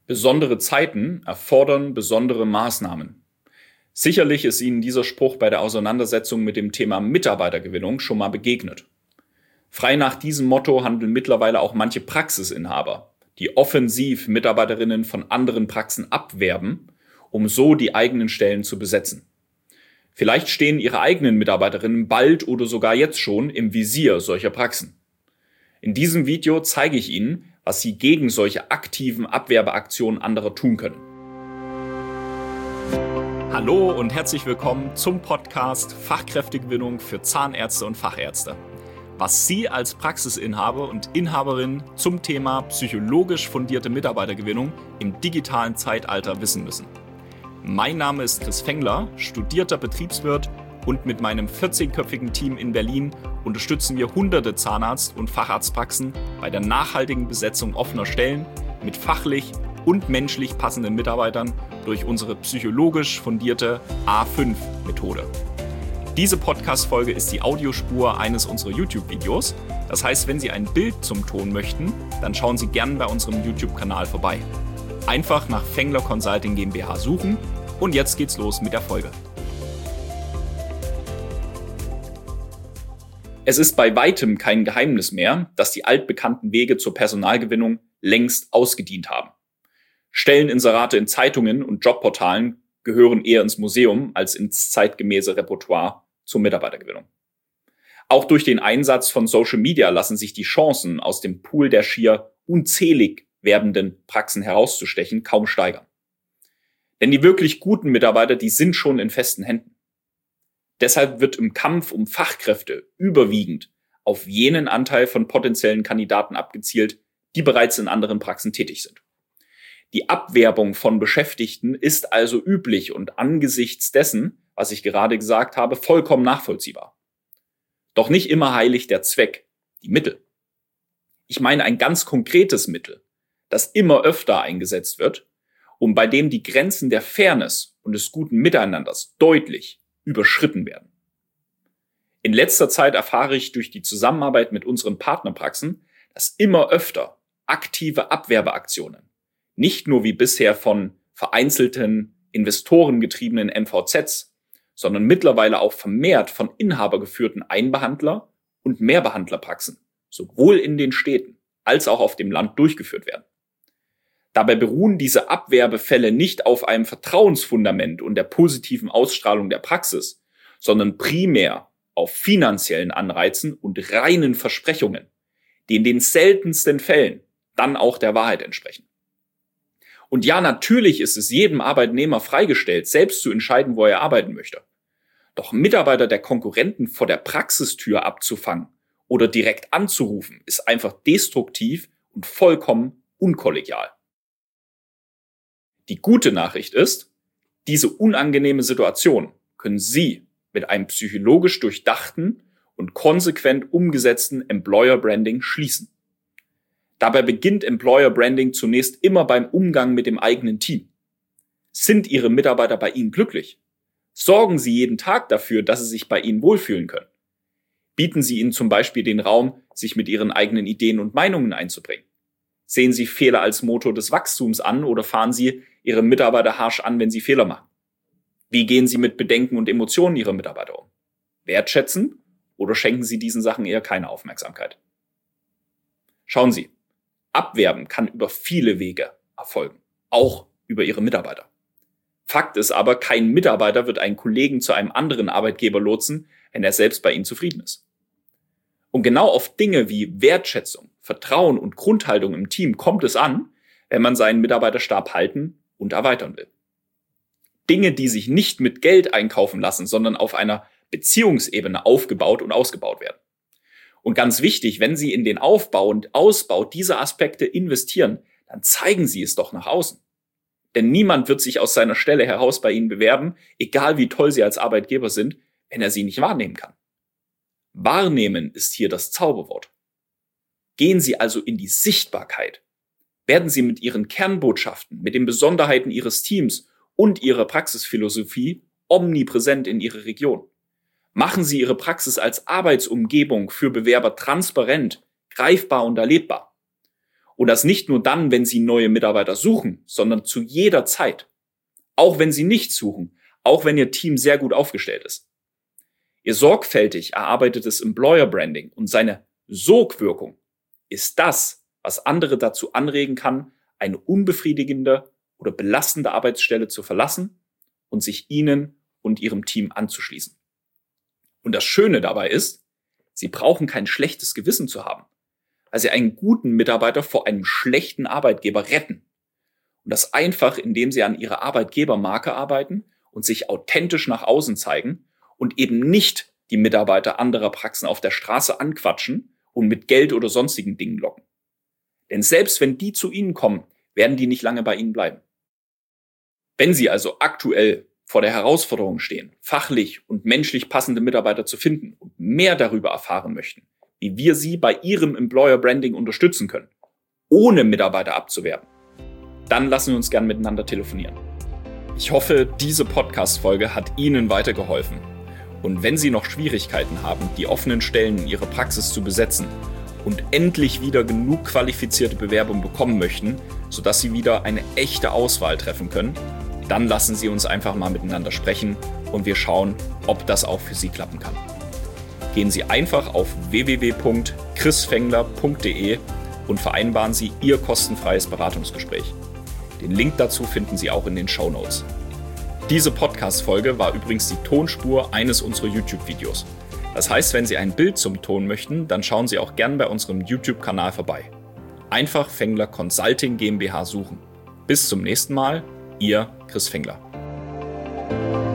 Besondere Zeiten erfordern besondere Maßnahmen. Sicherlich ist Ihnen dieser Spruch bei der Auseinandersetzung mit dem Thema Mitarbeitergewinnung schon mal begegnet. Frei nach diesem Motto handeln mittlerweile auch manche Praxisinhaber, die offensiv Mitarbeiterinnen von anderen Praxen abwerben, um so die eigenen Stellen zu besetzen. Vielleicht stehen Ihre eigenen Mitarbeiterinnen bald oder sogar jetzt schon im Visier solcher Praxen. In diesem Video zeige ich Ihnen, was Sie gegen solche aktiven Abwerbeaktionen anderer tun können. Hallo und herzlich willkommen zum Podcast Fachkräftegewinnung für Zahnärzte und Fachärzte. Was Sie als Praxisinhaber und Inhaberin zum Thema psychologisch fundierte Mitarbeitergewinnung im digitalen Zeitalter wissen müssen. Mein Name ist Chris Fengler, studierter Betriebswirt, und mit meinem 14-köpfigen Team in Berlin unterstützen wir hunderte Zahnarzt- und Facharztpraxen bei der nachhaltigen Besetzung offener Stellen mit fachlich und menschlich passenden Mitarbeitern durch unsere psychologisch fundierte A5-Methode. Diese Podcast-Folge ist die Audiospur eines unserer YouTube-Videos. Das heißt, wenn Sie ein Bild zum Ton möchten, dann schauen Sie gerne bei unserem YouTube-Kanal vorbei. Einfach nach Fengler Consulting GmbH suchen und jetzt geht's los mit der Folge. Es ist bei weitem kein Geheimnis mehr, dass die altbekannten Wege zur Personalgewinnung längst ausgedient haben. Stelleninserate in Zeitungen und Jobportalen gehören eher ins Museum als ins zeitgemäße Repertoire zur Mitarbeitergewinnung. Auch durch den Einsatz von Social Media lassen sich die Chancen, aus dem Pool der schier unzählig werbenden Praxen herauszustechen, kaum steigern. Denn die wirklich guten Mitarbeiter, die sind schon in festen Händen. Deshalb wird im Kampf um Fachkräfte überwiegend auf jenen Anteil von potenziellen Kandidaten abgezielt, die bereits in anderen Praxen tätig sind. Die Abwerbung von Beschäftigten ist also üblich und angesichts dessen, was ich gerade gesagt habe, vollkommen nachvollziehbar. Doch nicht immer heiligt der Zweck die Mittel. Ich meine ein ganz konkretes Mittel, das immer öfter eingesetzt wird und bei dem die Grenzen der Fairness und des guten Miteinanders deutlich überschritten werden. In letzter Zeit erfahre ich durch die Zusammenarbeit mit unseren Partnerpraxen, dass immer öfter aktive Abwerbeaktionen, nicht nur wie bisher von vereinzelten investorengetriebenen MVZs, sondern mittlerweile auch vermehrt von inhabergeführten Einbehandler- und Mehrbehandlerpraxen, sowohl in den Städten als auch auf dem Land durchgeführt werden. Dabei beruhen diese Abwerbefälle nicht auf einem Vertrauensfundament und der positiven Ausstrahlung der Praxis, sondern primär auf finanziellen Anreizen und reinen Versprechungen, die in den seltensten Fällen dann auch der Wahrheit entsprechen. Und ja, natürlich ist es jedem Arbeitnehmer freigestellt, selbst zu entscheiden, wo er arbeiten möchte. Doch Mitarbeiter der Konkurrenten vor der Praxistür abzufangen oder direkt anzurufen, ist einfach destruktiv und vollkommen unkollegial. Die gute Nachricht ist, diese unangenehme Situation können Sie mit einem psychologisch durchdachten und konsequent umgesetzten Employer Branding schließen. Dabei beginnt Employer Branding zunächst immer beim Umgang mit dem eigenen Team. Sind Ihre Mitarbeiter bei Ihnen glücklich? Sorgen Sie jeden Tag dafür, dass sie sich bei Ihnen wohlfühlen können. Bieten Sie ihnen zum Beispiel den Raum, sich mit Ihren eigenen Ideen und Meinungen einzubringen. Sehen Sie Fehler als Motor des Wachstums an oder fahren Sie Ihre Mitarbeiter harsch an, wenn sie Fehler machen? Wie gehen Sie mit Bedenken und Emotionen Ihrer Mitarbeiter um? Wertschätzen oder schenken Sie diesen Sachen eher keine Aufmerksamkeit? Schauen Sie, Abwerben kann über viele Wege erfolgen, auch über Ihre Mitarbeiter. Fakt ist aber, kein Mitarbeiter wird einen Kollegen zu einem anderen Arbeitgeber lotsen, wenn er selbst bei Ihnen zufrieden ist. Und genau auf Dinge wie Wertschätzung, Vertrauen und Grundhaltung im Team kommt es an, wenn man seinen Mitarbeiterstab halten und erweitern will. Dinge, die sich nicht mit Geld einkaufen lassen, sondern auf einer Beziehungsebene aufgebaut und ausgebaut werden. Und ganz wichtig, wenn Sie in den Aufbau und Ausbau dieser Aspekte investieren, dann zeigen Sie es doch nach außen. Denn niemand wird sich aus seiner Stelle heraus bei Ihnen bewerben, egal wie toll Sie als Arbeitgeber sind, wenn er Sie nicht wahrnehmen kann. Wahrnehmen ist hier das Zauberwort. Gehen Sie also in die Sichtbarkeit. Werden Sie mit Ihren Kernbotschaften, mit den Besonderheiten Ihres Teams und Ihrer Praxisphilosophie omnipräsent in Ihre Region. Machen Sie Ihre Praxis als Arbeitsumgebung für Bewerber transparent, greifbar und erlebbar. Und das nicht nur dann, wenn Sie neue Mitarbeiter suchen, sondern zu jeder Zeit. Auch wenn Sie nicht suchen, auch wenn Ihr Team sehr gut aufgestellt ist. Ihr sorgfältig erarbeitetes Employer Branding und seine Sogwirkung ist das, was andere dazu anregen kann, eine unbefriedigende oder belastende Arbeitsstelle zu verlassen und sich Ihnen und Ihrem Team anzuschließen. Und das Schöne dabei ist, Sie brauchen kein schlechtes Gewissen zu haben, weil Sie einen guten Mitarbeiter vor einem schlechten Arbeitgeber retten. Und das einfach, indem Sie an Ihrer Arbeitgebermarke arbeiten und sich authentisch nach außen zeigen und eben nicht die Mitarbeiter anderer Praxen auf der Straße anquatschen und mit Geld oder sonstigen Dingen locken. Denn selbst wenn die zu Ihnen kommen, werden die nicht lange bei Ihnen bleiben. Wenn Sie also aktuell vor der Herausforderung stehen, fachlich und menschlich passende Mitarbeiter zu finden und mehr darüber erfahren möchten, wie wir Sie bei Ihrem Employer Branding unterstützen können, ohne Mitarbeiter abzuwerben, dann lassen wir uns gern miteinander telefonieren. Ich hoffe, diese Podcast-Folge hat Ihnen weitergeholfen. Und wenn Sie noch Schwierigkeiten haben, die offenen Stellen in Ihrer Praxis zu besetzen und endlich wieder genug qualifizierte Bewerbungen bekommen möchten, sodass Sie wieder eine echte Auswahl treffen können, dann lassen Sie uns einfach mal miteinander sprechen und wir schauen, ob das auch für Sie klappen kann. Gehen Sie einfach auf www.chrisfengler.de und vereinbaren Sie Ihr kostenfreies Beratungsgespräch. Den Link dazu finden Sie auch in den Shownotes. Diese Podcast-Folge war übrigens die Tonspur eines unserer YouTube-Videos. Das heißt, wenn Sie ein Bild zum Ton möchten, dann schauen Sie auch gern bei unserem YouTube-Kanal vorbei. Einfach Fengler Consulting GmbH suchen. Bis zum nächsten Mal, Ihr Chris Fengler.